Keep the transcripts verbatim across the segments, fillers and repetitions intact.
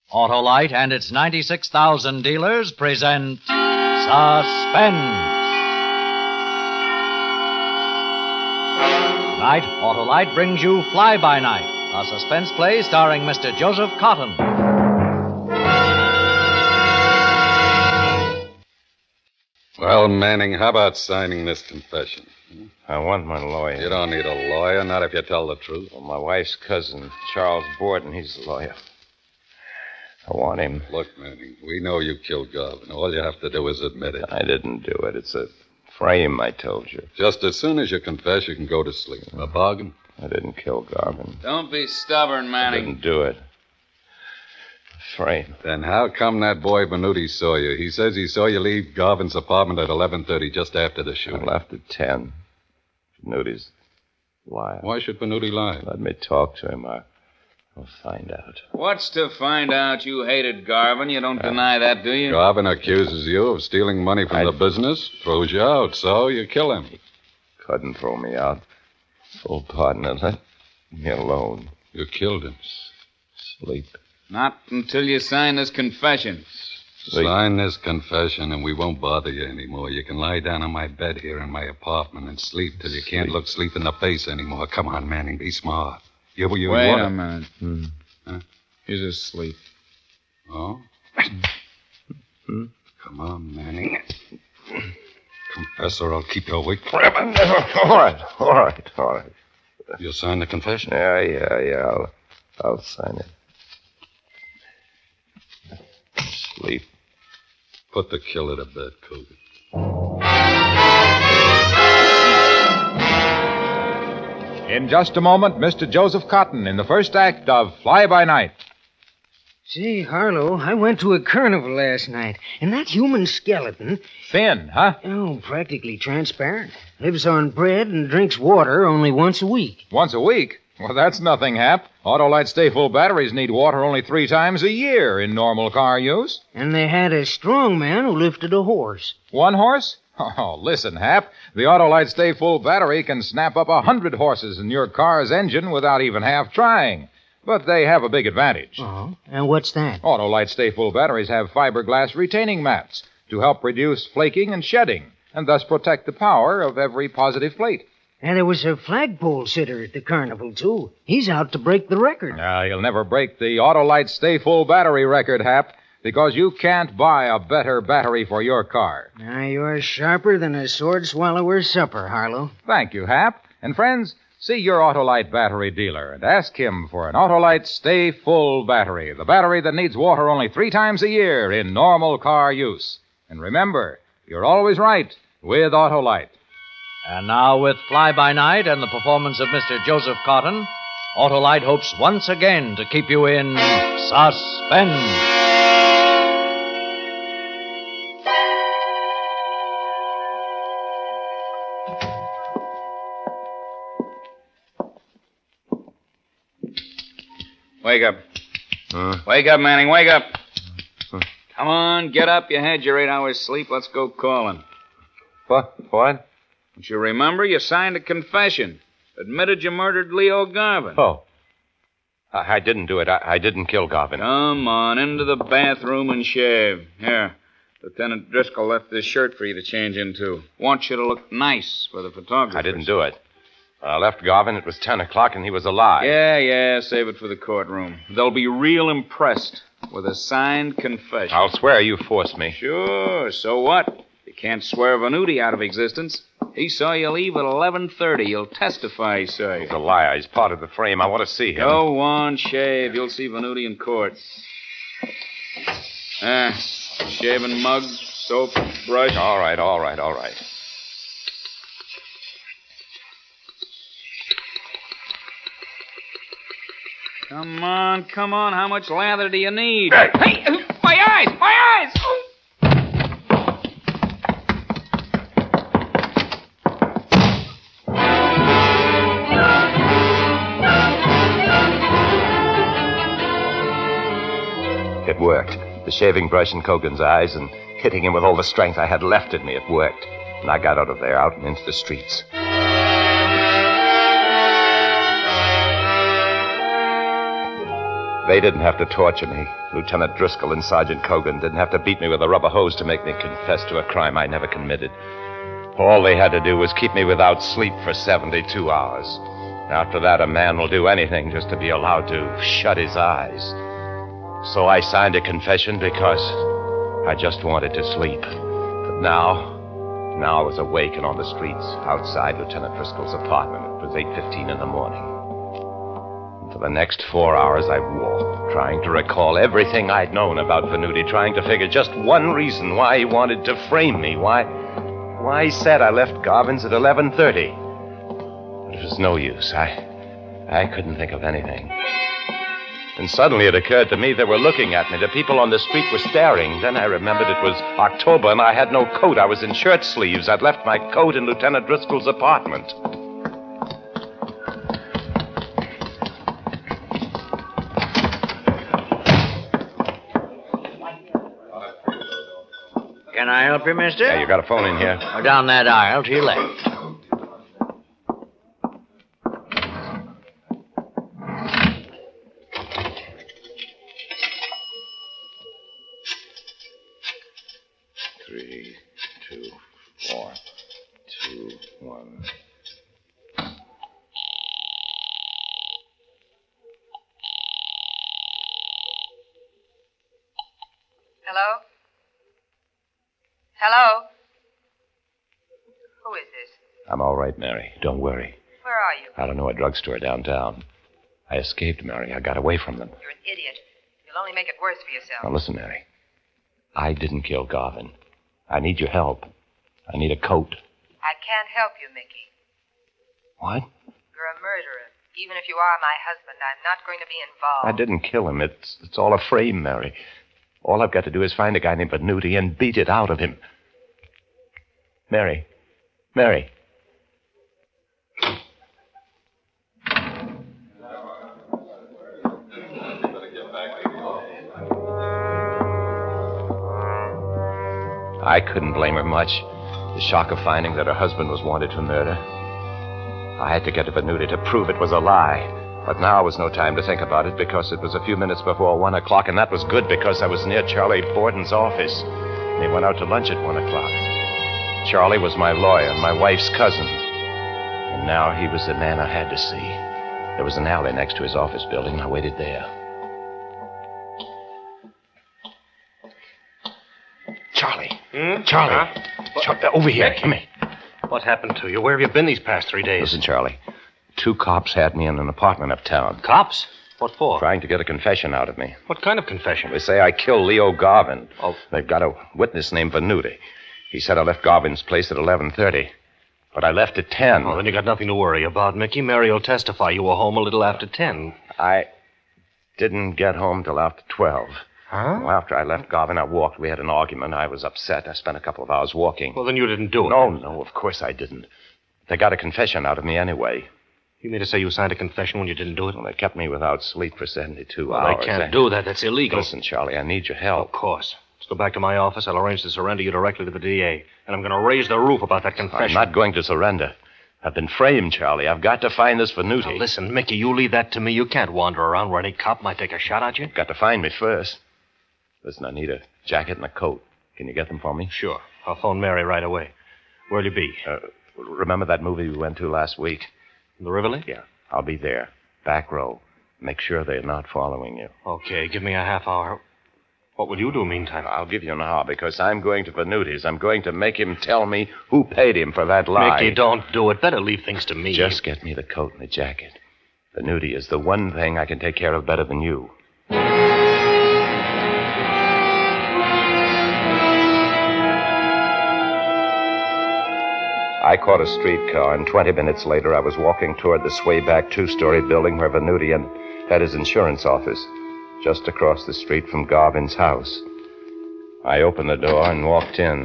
Autolite and its ninety-six thousand dealers present Suspense. Tonight, Autolite brings you Fly By Night, a suspense play starring Mister Joseph Cotton. Well, Manning, how about signing this confession? I want my lawyer. You don't need a lawyer, not if you tell the truth. Well, my wife's cousin, Charles Borden, he's a lawyer. I want him. Look, Manning, we know you killed Garvin. All you have to do is admit it. I didn't do it. It's a frame, I told you. Just as soon as you confess, you can go to sleep. A bargain? I didn't kill Garvin. Don't be stubborn, Manning. I didn't do it. A frame. Then how come that boy Venuti saw you? He says he saw you leave Garvin's apartment at eleven thirty, just after the shooting. I left at ten. Venuti's lying. Why should Venuti lie? Let me talk to him. I... I'll find out. What's to find out? You hated Garvin. You don't uh, deny that, do you? Garvin accuses you of stealing money from I'd... the business, throws you out, so you kill him. He couldn't throw me out. Full partner, let me alone. You killed him. Sleep. Not until you sign this confession. Sleep. Sign this confession and we won't bother you anymore. You can lie down on my bed here in my apartment and sleep till you sleep. Can't look sleep in the face anymore. Come on, Manning, be smart. You, you Wait wanna... a minute. Hmm. Huh? He's asleep. Oh? Hmm? Come on, Manning. Confess or I'll keep you awake forever. All right, all right, all right. You'll sign the confession? Yeah, yeah, yeah. I'll, I'll sign it. Sleep. Put the killer to bed, Coogan. In just a moment, Mister Joseph Cotton in the first act of Fly By Night. Say, Harlow, I went to a carnival last night, and that human skeleton... Thin, huh? Oh, practically transparent. Lives on bread and drinks water only once a week. Once a week? Well, that's nothing, Hap. Autolite Stay-Full batteries need water only three times a year in normal car use. And they had a strong man who lifted a horse. One horse? Oh, listen, Hap. The Autolite Stay-Full battery can snap up a hundred horses in your car's engine without even half trying. But they have a big advantage. Oh, and what's that? Autolite Stay-Full batteries have fiberglass retaining mats to help reduce flaking and shedding, and thus protect the power of every positive plate. And there was a flagpole sitter at the carnival, too. He's out to break the record. Now, he'll never break the Autolite Stay-Full battery record, Hap, because you can't buy a better battery for your car. Now, you're sharper than a sword swallower's supper, Harlow. Thank you, Hap. And friends, see your Autolite battery dealer and ask him for an Autolite Stay-Full battery, the battery that needs water only three times a year in normal car use. And remember, you're always right with Autolite. And now, with Fly By Night and the performance of Mister Joseph Cotton, Autolite hopes once again to keep you in suspense. Wake up. Huh? Wake up, Manning, wake up. Huh? Come on, get up. You had your eight hours sleep. Let's go calling. What? What? Don't you remember? You signed a confession. Admitted you murdered Leo Garvin. Oh. I, I didn't do it. I, I didn't kill Garvin. Come on, into the bathroom and shave. Here, Lieutenant Driscoll left this shirt for you to change into. Want you to look nice for the photographer. I didn't do it. When I left Garvin, it was ten o'clock, and he was alive. Yeah, yeah, save it for the courtroom. They'll be real impressed with a signed confession. I'll swear you forced me. Sure, so what? You can't swear Venuti out of existence. He saw you leave at eleven thirty. He'll testify he saw you. He's a liar. He's part of the frame. I want to see him. Go on, shave. You'll see Venuti in court. Ah, shaving mug, soap, brush. All right, all right, all right. Come on, come on. How much lather do you need? Hey, hey my eyes, my eyes! Oh. It worked. The shaving brush in Cogan's eyes and hitting him with all the strength I had left in me, it worked. And I got out of there, out and into the streets. They didn't have to torture me. Lieutenant Driscoll and Sergeant Cogan didn't have to beat me with a rubber hose to make me confess to a crime I never committed. All they had to do was keep me without sleep for seventy-two hours. After that, a man will do anything just to be allowed to shut his eyes. So I signed a confession because I just wanted to sleep. But now, now I was awake and on the streets outside Lieutenant Driscoll's apartment. It was eight fifteen in the morning. And for the next four hours, I walked, trying to recall everything I'd known about Venuti, trying to figure just one reason why he wanted to frame me, why, why he said I left Garvin's at eleven thirty. But it was no use. I, I couldn't think of anything. And suddenly it occurred to me they were looking at me. The people on the street were staring. Then I remembered it was October and I had no coat. I was in shirt sleeves. I'd left my coat in Lieutenant Driscoll's apartment. Can I help you, mister? Yeah, you got a phone in here. Oh, down that aisle to your left. Three, two, four, two, one. Hello? Hello? Who is this? I'm all right, Mary. Don't worry. Where are you? I don't know a drugstore downtown. I escaped, Mary. I got away from them. You're an idiot. You'll only make it worse for yourself. Now, listen, Mary. I didn't kill Garvin. I need your help. I need a coat. I can't help you, Mickey. What? You're a murderer. Even if you are my husband, I'm not going to be involved. I didn't kill him. It's it's all a frame, Mary. All I've got to do is find a guy named Venuti and beat it out of him. Mary. Mary. I couldn't blame her much. The shock of finding that her husband was wanted for murder. I had to get to Venuti to prove it was a lie. But now was no time to think about it because it was a few minutes before one o'clock, and that was good because I was near Charlie Borden's office. And he went out to lunch at one o'clock. Charlie was my lawyer, my wife's cousin. And now he was the man I had to see. There was an alley next to his office building, and I waited there. Charlie. Hmm? Charlie. Huh? Char- over here. Come here. What happened to you? Where have you been these past three days? Listen, Charlie. Two cops had me in an apartment uptown. Cops? What for? Trying to get a confession out of me. What kind of confession? They say I killed Leo Garvin. Oh. They've got a witness named Venuti. He said I left Garvin's place at eleven thirty. But I left at ten. Oh, then you got nothing to worry about, Mickey. Mary will testify you were home a little after ten. I didn't get home till after twelve. Huh? Well, after I left Garvin, I walked. We had an argument. I was upset. I spent a couple of hours walking. Well, then you didn't do it. No, no, of course I didn't. They got a confession out of me anyway. You mean to say you signed a confession when you didn't do it? Well, they kept me without sleep for seventy-two Well, hours. they can't I... do that. That's illegal. Listen, Charlie, I need your Of help. course. Let's go back to my office. I'll arrange to surrender you directly to the D A. And I'm going to raise the roof about that confession. I'm not going to surrender. I've been framed, Charlie. I've got to find this Venuti. Now, listen, Mickey, you leave that to me. You can't wander around where any cop might take a shot at you. Got to find me first. Listen, I need a jacket and a coat. Can you get them for me? Sure. I'll phone Mary right away. Where'll you be? Uh, remember that movie we went to last week? The Rivoli? Yeah. I'll be there. Back row. Make sure they're not following you. Okay, give me a half hour. What will you do meantime? I'll give you an hour because I'm going to Venuti's. I'm going to make him tell me who paid him for that lie. Mickey, don't do it. Better leave things to me. Just get me the coat and the jacket. Venuti is the one thing I can take care of better than you. I caught a streetcar, and twenty minutes later I was walking toward the swayback two-story building where Venuti had his insurance office, just across the street from Garvin's house. I opened the door and walked in.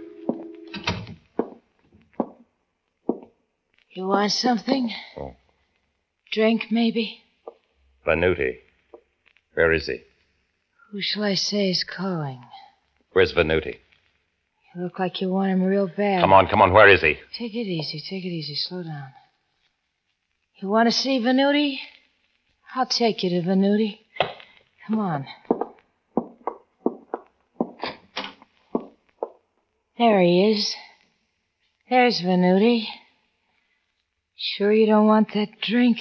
You want something? Oh. Drink, maybe? Venuti. Where is he? Who shall I say is calling? Where's Venuti? You look like you want him real bad. Come on, come on. Where is he? Take it easy, take it easy. Slow down. You want to see Venuti? I'll take you to Venuti. Come on. There he is. There's Venuti. Sure you don't want that drink?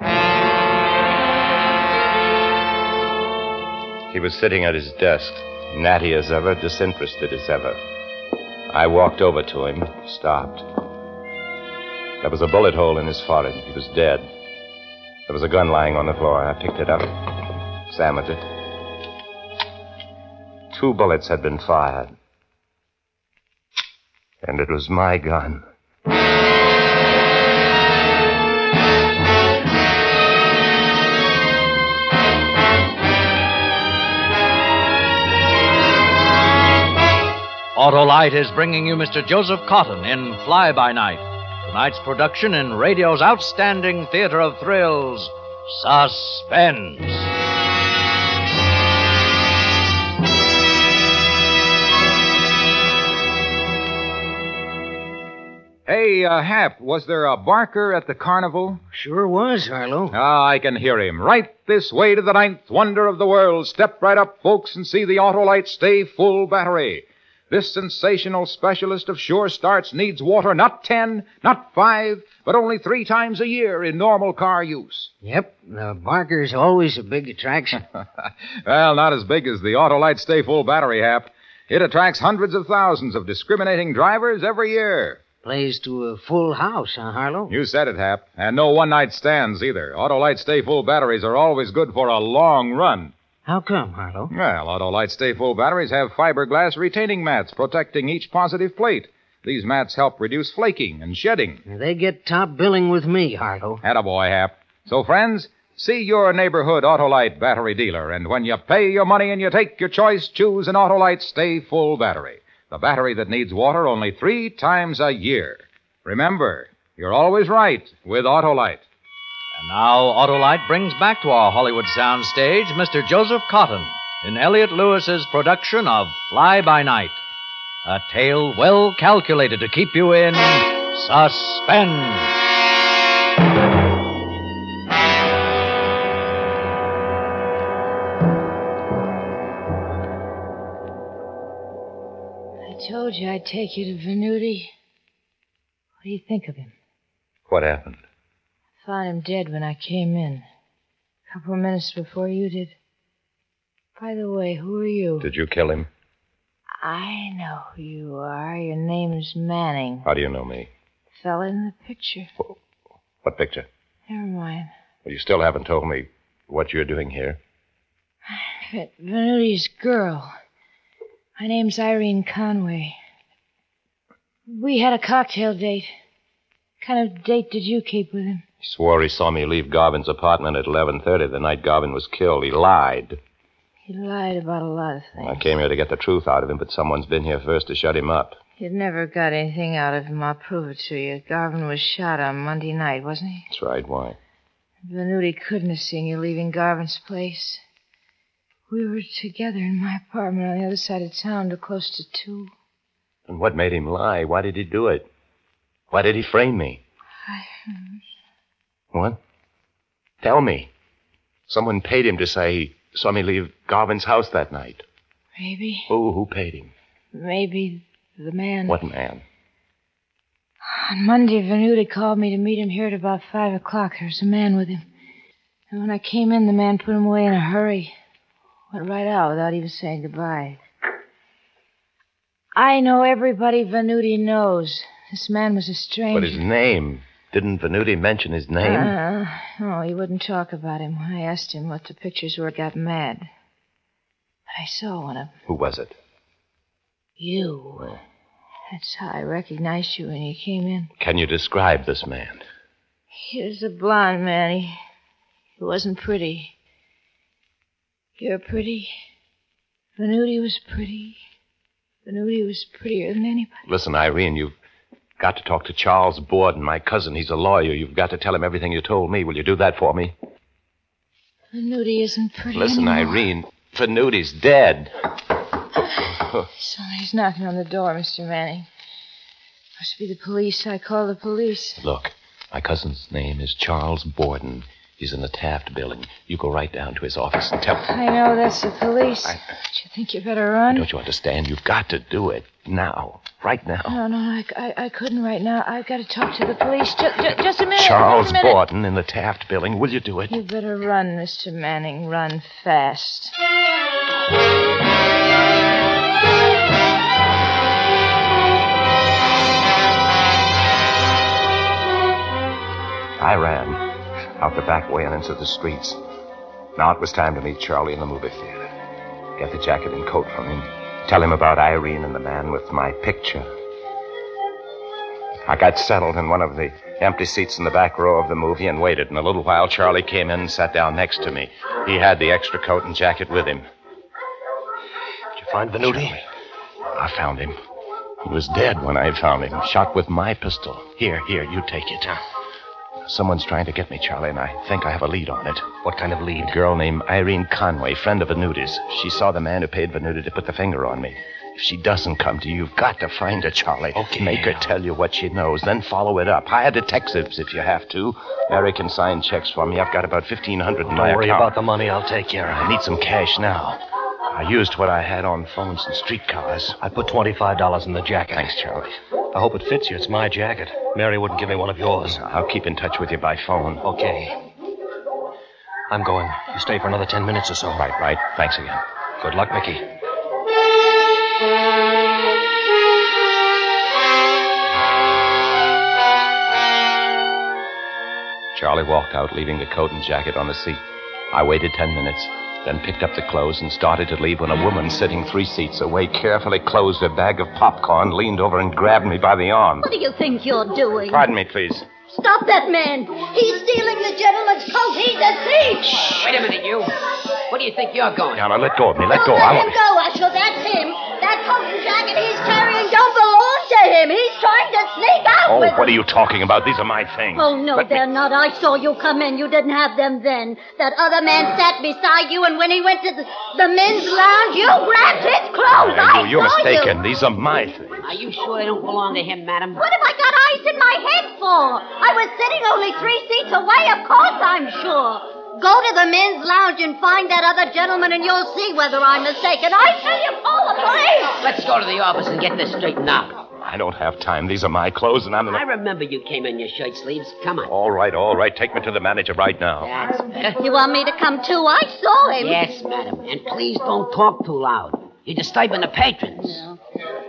He was sitting at his desk, natty as ever, disinterested as ever. I walked over to him, stopped. There was a bullet hole in his forehead. He was dead. There was a gun lying on the floor. I picked it up, examined it. Two bullets had been fired. And it was my gun. Autolite is bringing you Mister Joseph Cotton in Fly By Night. Tonight's production in radio's outstanding theater of thrills, Suspense. Hey, uh, Hap, was there a barker at the carnival? Sure was, Harlow. Ah, I can hear him. Right this way to the ninth wonder of the world. Step right up, folks, and see the Autolite Stay Full battery. This sensational specialist of sure starts needs water not ten, not five, but only three times a year in normal car use. Yep, the Barker's always a big attraction. Well, not as big as the Autolite Stay Full battery, Hap. It attracts hundreds of thousands of discriminating drivers every year. Plays to a full house, huh, Harlow? You said it, Hap. And no one-night stands, either. Autolite Stay Full batteries are always good for a long run. How come, Harlow? Well, Autolite Stay Full batteries have fiberglass retaining mats protecting each positive plate. These mats help reduce flaking and shedding. They get top billing with me, Harlow. Attaboy, Hap. So, friends, see your neighborhood Autolite battery dealer, and when you pay your money and you take your choice, choose an Autolite Stay Full battery. The battery that needs water only three times a year. Remember, you're always right with Autolite. And now Autolite brings back to our Hollywood soundstage Mister Joseph Cotton in Elliot Lewis's production of Fly By Night, a tale well calculated to keep you in suspense. I told you I'd take you to Venuti. What do you think of him? What happened? I found him dead when I came in. A couple of minutes before you did. By the way, who are you? Did you kill him? I know who you are. Your name's Manning. How do you know me? Fella in the picture. What picture? Never mind. Well, you still haven't told me what you're doing here. Venuti's girl. My name's Irene Conway. We had a cocktail date. What kind of date did you keep with him? He swore he saw me leave Garvin's apartment at eleven thirty the night Garvin was killed. He lied. He lied about a lot of things. I came here to get the truth out of him, but someone's been here first to shut him up. You never got anything out of him. I'll prove it to you. Garvin was shot on Monday night, wasn't he? That's right. Why? Venuti couldn't have seen you leaving Garvin's place. We were together in my apartment on the other side of town till close to two. And what made him lie? Why did he do it? Why did he frame me? I... What? Tell me. Someone paid him to say he saw me leave Garvin's house that night. Maybe. Who? Who paid him? Maybe the man. What man? On Monday, Venuti called me to meet him here at about five o'clock. There was a man with him. And when I came in, the man put him away in a hurry. Went right out without even saying goodbye. I know everybody Venuti knows. This man was a stranger. But his name? Didn't Venuti mention his name? Uh, no, he wouldn't talk about him. When I asked him what the pictures were, got mad. But I saw one of them. Who was it? You. Well, that's how I recognized you when you came in. Can you describe this man? He was a blonde man. He, he wasn't pretty. You're pretty. Venuti was pretty. Venuti was prettier than anybody. Listen, Irene, you've got to talk to Charles Borden, my cousin. He's a lawyer. You've got to tell him everything you told me. Will you do that for me? Venuti isn't pretty Listen, anymore. Irene, Venuti's dead. Somebody's knocking on the door, Mister Manning. Must be the police. I call the police. Look, my cousin's name is Charles Borden. He's in the Taft building. You go right down to his office and tell him. I know that's the police. I- Don't you think you better run? Don't you understand? You've got to do it now. Right now. No, no, I, I, I couldn't right now. I've got to talk to the police. Just, just, just a minute. Charles just a minute. Borden in the Taft building. Will you do it? You better run, Mister Manning. Run fast. I ran out the back way and into the streets. Now it was time to meet Charlie in the movie theater. Get the jacket and coat from him. Tell him about Irene and the man with my picture. I got settled in one of the empty seats in the back row of the movie and waited. In a little while, Charlie came in and sat down next to me. He had the extra coat and jacket with him. Did you find Venuti? I found him. He was dead when I found him, shot with my pistol. Here, here, you take it. Someone's trying to get me, Charlie, and I think I have a lead on it. What kind of lead? A girl named Irene Conway, friend of Venuti's. She saw the man who paid Venuti to put the finger on me. If she doesn't come to you, you've got to find her, Charlie. Okay. Make her tell you what she knows, then follow it up. Hire detectives if you have to. Mary can sign checks for me. I've got about fifteen hundred in Don't my worry account. about the money. I'll take care of I it. need some cash now. I used what I had on phones and streetcars. I put twenty-five dollars in the jacket. Thanks, Charlie. I hope it fits you. It's my jacket. Mary wouldn't give me one of yours. I'll keep in touch with you by phone. Okay. I'm going. You stay for another ten minutes or so. Right, right. Thanks again. Good luck, Mickey. Charlie walked out, leaving the coat and jacket on the seat. I waited ten minutes, then picked up the clothes and started to leave when a woman sitting three seats away carefully closed her bag of popcorn, leaned over and grabbed me by the arm. What do you think you're doing? Pardon me, please. Stop that man. He's stealing the gentleman's coat. He's a thief. Wait a minute, you. What do you think you're going? Now, now, let go of me. Let Don't go. let I him want... go, Usher. That's him. That coat and jacket he's carrying don't belong to him. He's trying to sneak out Oh, with what them. are you talking about? These are my things. Oh, no, Let me- they're not. I saw you come in. You didn't have them then. That other man sat beside you, and when he went to the, the men's lounge, you grabbed his clothes. Uh, I you, you're saw mistaken. you. These are my things. Are you sure they don't belong to him, madam? What have I got eyes in my head for? I was sitting only three seats away. Of course I'm sure. Go to the men's lounge and find that other gentleman, and you'll see whether I'm mistaken. I tell you, call the police. Let's go to the office and get this straightened out. I don't have time. These are my clothes, and I'm... I remember you came in your shirt sleeves. Come on. All right, all right. Take me to the manager right now. That's better. You want me to come too? I saw him. Yes, madam. And please don't talk too loud. You're disturbing the patrons. No.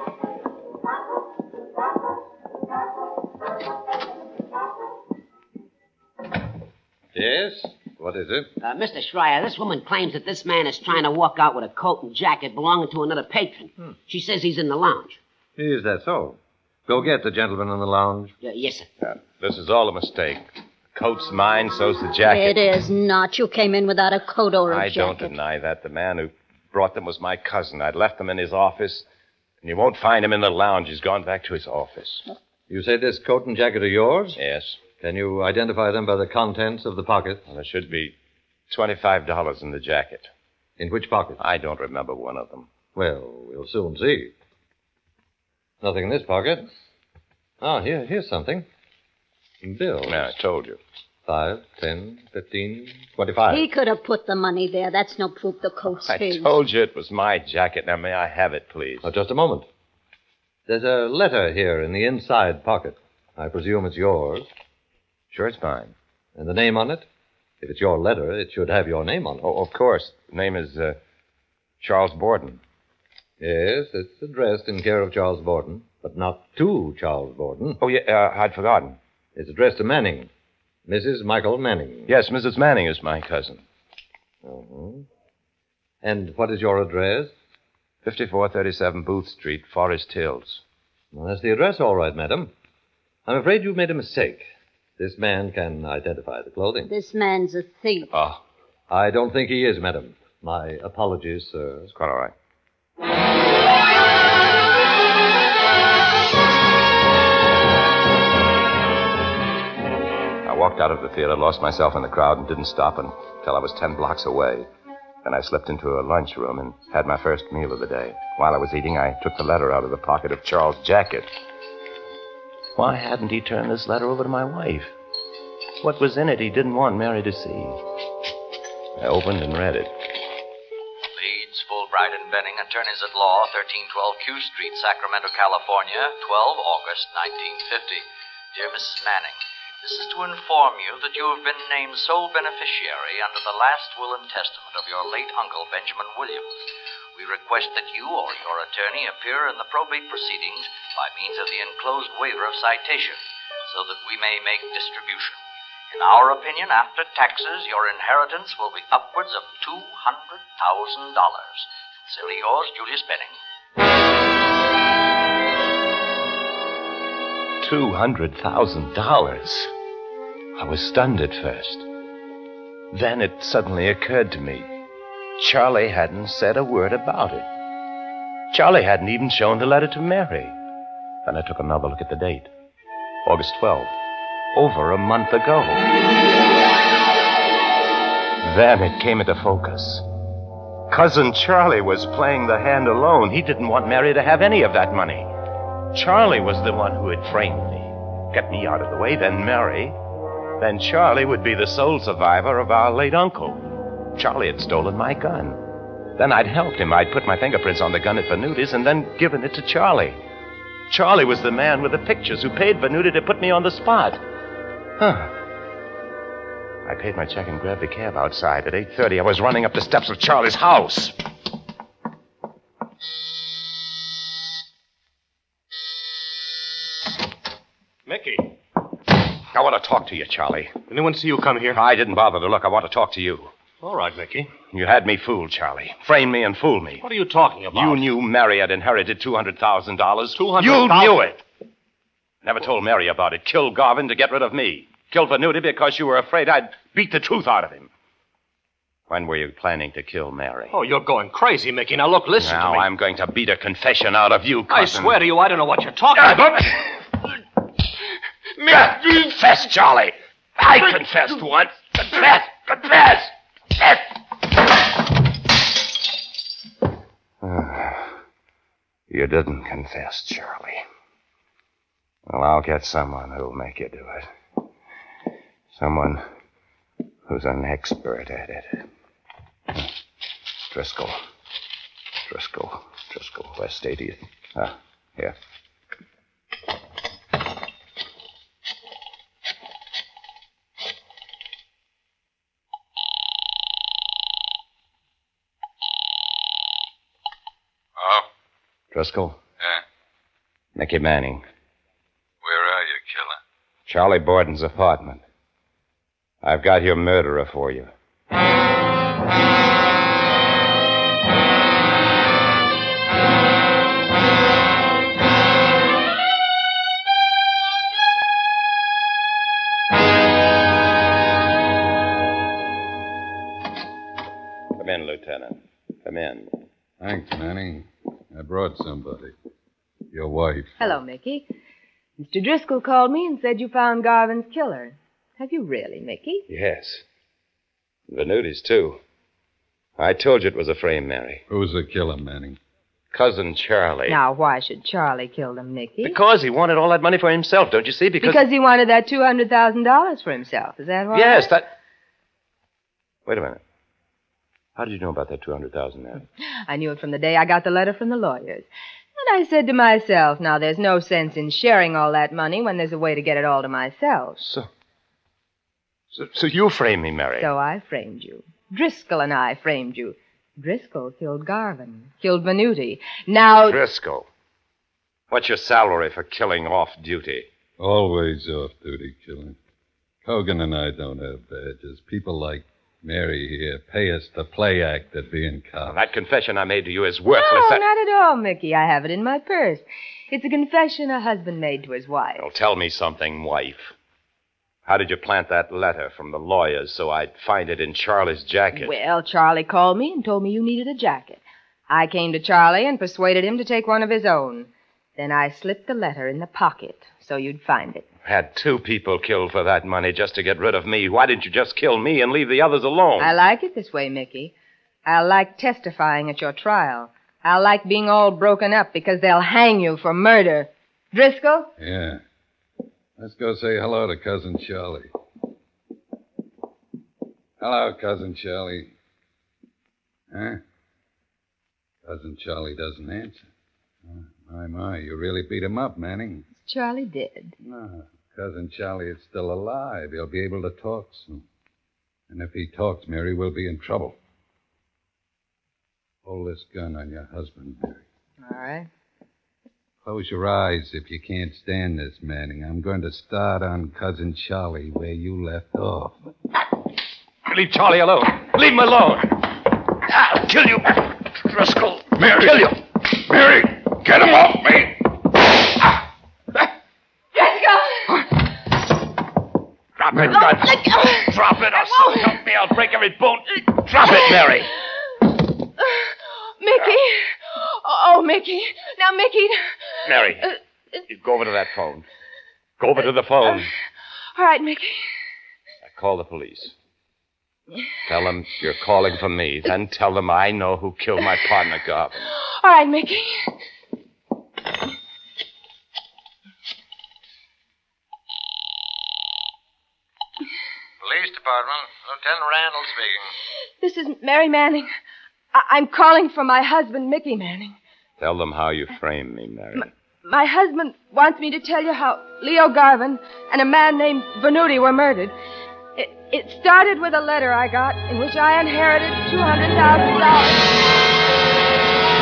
Yes? What is it? Uh, Mister Schreier, this woman claims that this man is trying to walk out with a coat and jacket belonging to another patron. Hmm. She says he's in the lounge. Is that so? Go get the gentleman in the lounge. Uh, yes, sir. Uh, this is all a mistake. The coat's mine, so's the jacket. It is not. You came in without a coat or a I jacket. don't deny that. The man who brought them was my cousin. I'd left them in his office, and you won't find him in the lounge. He's gone back to his office. You say this coat and jacket are yours? Yes. Can you identify them by the contents of the pockets? Well, there should be twenty-five dollars in the jacket. In which pocket? I don't remember one of them. Well, we'll soon see. Nothing in this pocket. Ah, here, here's something. Some bills. Yeah, I told you. Five, ten, fifteen, twenty-five. He could have put the money there. That's no proof the coat's I his. told you it was my jacket. Now, may I have it, please? Oh, just a moment. There's a letter here in the inside pocket. I presume it's yours. Sure, it's mine. And the name on it? If it's your letter, it should have your name on it. Oh, of course. The name is uh, Charles Borden. Yes, it's addressed in care of Charles Borden, but not to Charles Borden. Oh, yeah, uh, I'd forgotten. It's addressed to Manning. Missus Michael Manning. Yes, Missus Manning is my cousin. Uh-huh. And what is your address? fifty-four thirty-seven Booth Street, Forest Hills. Well, that's the address, all right, madam. I'm afraid you've made a mistake. This man can identify the clothing. This man's a thief. Oh. I don't think he is, madam. My apologies, sir. It's quite all right. I walked out of the theater, lost myself in the crowd, and didn't stop until I was ten blocks away. Then I slipped into a lunchroom and had my first meal of the day. While I was eating, I took the letter out of the pocket of Charles' jacket. Why hadn't he turned this letter over to my wife? what was in it he didn't want Mary to see. I opened and read it. Leeds, Fulbright, and Benning, attorneys at law, thirteen twelve Q Street, Sacramento, California, twelve August nineteen fifty. Dear Missus Manning, this is to inform you that you have been named sole beneficiary under the last will and testament of your late uncle, Benjamin Williams. We request that you or your attorney appear in the probate proceedings by means of the enclosed waiver of citation, so that we may make distribution. In our opinion, after taxes, your inheritance will be upwards of two hundred thousand dollars. Sincerely yours, Julius Benning. Two hundred thousand dollars. I was stunned at first. Then it suddenly occurred to me. Charlie hadn't said a word about it. Charlie hadn't even shown the letter to Mary. Then I took another look at the date. August twelfth. Over a month ago. Then it came into focus. Cousin Charlie was playing the hand alone. He didn't want Mary to have any of that money. Charlie was the one who had framed me, kept me out of the way, then Mary. Then Charlie would be the sole survivor of our late uncle. Charlie had stolen my gun. Then I'd helped him. I'd put my fingerprints on the gun at Venuti's and then given it to Charlie. Charlie was the man with the pictures who paid Venuti to put me on the spot. Huh. I paid my check and grabbed a cab outside. At eight thirty, I was running up the steps of Charlie's house. Mickey. I want to talk to you, Charlie. Anyone see you come here? I didn't bother to look. I want to talk to you. All right, Mickey. You had me fooled, Charlie. Framed me and fooled me. What are you talking about? You knew Mary had inherited two hundred thousand dollars. two hundred You thousand dollars? knew it. Never told Mary about it. Killed Garvin to get rid of me. Killed Venuti because you were afraid I'd beat the truth out of him. When were you planning to kill Mary? Oh, you're going crazy, Mickey. Now, look, listen now, to me. I'm going to beat a confession out of you, I cousin. swear to you, I don't know what you're talking about. Confess, Charlie. I confessed once. Confess. Confess. Confess. You didn't confess, Charlie. Well, I'll get someone who'll make you do it. Someone who's an expert at it. Driscoll. Driscoll. Driscoll. West eightieth. Ah, here. Driscoll? Yeah? Mickey Manning. Where are you, killer? Charlie Borden's apartment. I've got your murderer for you. Come in, Lieutenant. Come in. Thanks, Manning. I brought somebody. Your wife. Hello, Mickey. Mister Driscoll called me and said you found Garvin's killer. Have you really, Mickey? Yes. Venuti's, too. I told you it was a frame, Mary. Who's the killer, Manning? Cousin Charlie. Now, why should Charlie kill them, Mickey? Because he wanted all that money for himself, don't you see? Because, because he wanted that two hundred thousand dollars for himself. Is that right? Yes, that... Wait a minute. How did you know about that two hundred thousand dollars, Mary? I knew it from the day I got the letter from the lawyers. And I said to myself, now, there's no sense in sharing all that money when there's a way to get it all to myself. So... So, so you framed me, Mary. So I framed you. Driscoll and I framed you. Driscoll killed Garvin. Killed Venuti. Now... Driscoll. What's your salary for killing off duty? Always off-duty killing. Hogan and I don't have badges. People like Mary here pay us to play act at being cops. That confession I made to you is worthless. No, I... not at all, Mickey. I have it in my purse. It's a confession a husband made to his wife. Well, tell me something, wife. How did you plant that letter from the lawyers so I'd find it in Charlie's jacket? Well, Charlie called me and told me you needed a jacket. I came to Charlie and persuaded him to take one of his own. Then I slipped the letter in the pocket so you'd find it. Had two people killed for that money just to get rid of me. Why didn't you just kill me and leave the others alone? I like it this way, Mickey. I like testifying at your trial. I like being all broken up because they'll hang you for murder. Driscoll? Yeah. Let's go say hello to Cousin Charlie. Hello, Cousin Charlie. Huh? Cousin Charlie doesn't answer. Oh, my, my, you really beat him up, Manning. Charlie did. No, Cousin Charlie is still alive. He'll be able to talk soon. And if he talks, Mary, we'll be in trouble. Hold this gun on your husband, Mary. All right. Close your eyes if you can't stand this, Manning. I'm going to start on Cousin Charlie where you left off. Leave Charlie alone. Leave him alone. I'll kill you, Driscoll. Mary. Kill you. Mary, get him off me. Drop it, gun. Drop it, or so help me, I'll break every bone. Drop it, Mary. Mickey. Oh, Mickey. Now, Mickey. Mary, Uh, you go over to that phone. Go over to the phone. All right, Mickey. I call the police. Tell them you're calling for me. Then tell them I know who killed my partner, Garvin. All right, Mickey. Police Department. Lieutenant Randall speaking. This is Mary Manning. I- I'm calling for my husband, Mickey Manning. Tell them how you framed me, Mary. My husband wants me to tell you how Leo Garvin and a man named Venuti were murdered. It, it started with a letter I got in which I inherited two hundred thousand dollars.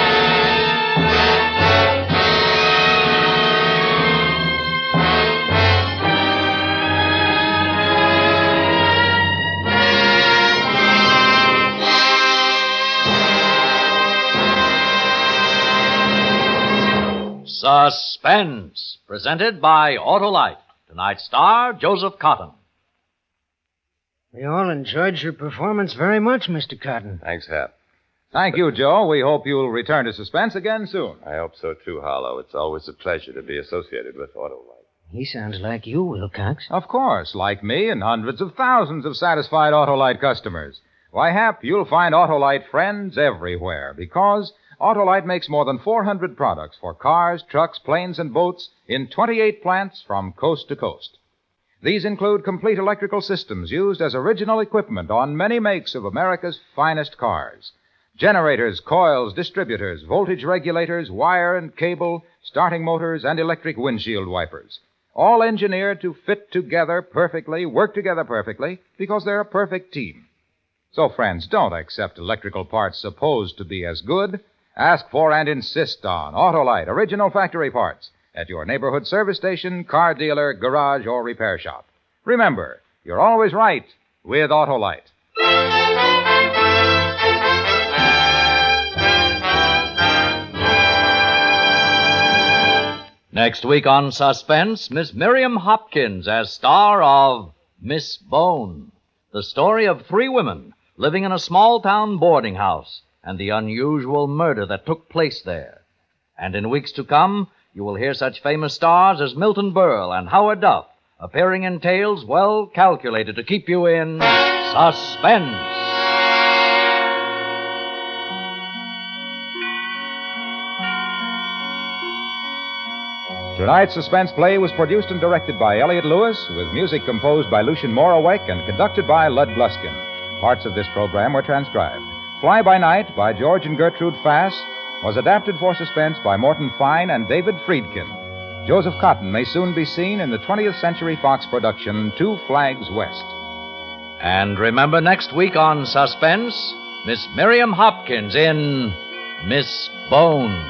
Suspense, presented by Autolite. Tonight's star, Joseph Cotton. We all enjoyed your performance very much, Mister Cotton. Thanks, Hap. Thank you, Joe. We hope you'll return to Suspense again soon. I hope so, too, Harlow. It's always a pleasure to be associated with Autolite. He sounds like you, Wilcox. Of course, like me and hundreds of thousands of satisfied Autolite customers. Why, Hap, you'll find Autolite friends everywhere because Autolite makes more than four hundred products for cars, trucks, planes, and boats in twenty-eight plants from coast to coast. These include complete electrical systems used as original equipment on many makes of America's finest cars. Generators, coils, distributors, voltage regulators, wire and cable, starting motors, and electric windshield wipers. All engineered to fit together perfectly, work together perfectly, because they're a perfect team. So, friends, don't accept electrical parts supposed to be as good. Ask for and insist on Autolite original factory parts at your neighborhood service station, car dealer, garage, or repair shop. Remember, you're always right with Autolite. Next week on Suspense, Miss Miriam Hopkins as star of Miss Bone, the story of three women living in a small-town boarding house and the unusual murder that took place there. And in weeks to come, you will hear such famous stars as Milton Berle and Howard Duff appearing in tales well calculated to keep you in suspense. Tonight's suspense play was produced and directed by Elliott Lewis, with music composed by Lucian Moraweck and conducted by Lud Gluskin. Parts of this program were transcribed. Fly by Night by George and Gertrude Fass was adapted for suspense by Morton Fine and David Friedkin. Joseph Cotton may soon be seen in the twentieth Century Fox production Two Flags West. And remember next week on Suspense, Miss Miriam Hopkins in Miss Bone.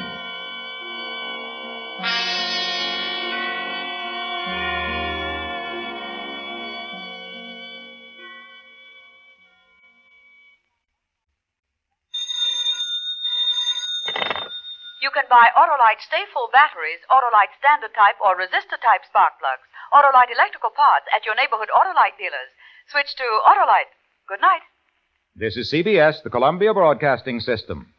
You can buy Autolite Stay Full batteries, Autolite Standard Type, or Resistor Type spark plugs, Autolite electrical parts at your neighborhood Autolite dealers. Switch to Autolite. Good night. This is C B S, the Columbia Broadcasting System.